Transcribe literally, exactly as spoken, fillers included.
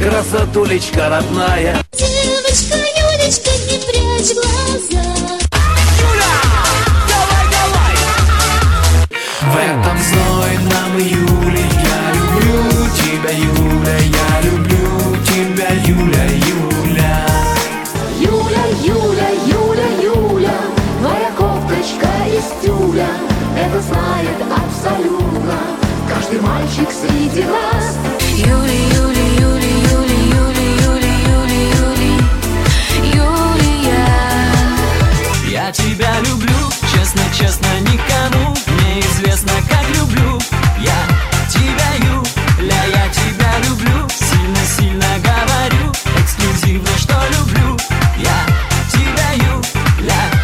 красотулечка родная. Девочка, Юлечка, не прячь глаза. Юля, давай, давай! В этом знойном июле я люблю тебя, Юля, я люблю тебя, Юля, Юля. Юля, Юля, Юля, Юля, твоя кофточка из тюля. Это знает абсолютно каждый мальчик среди нас.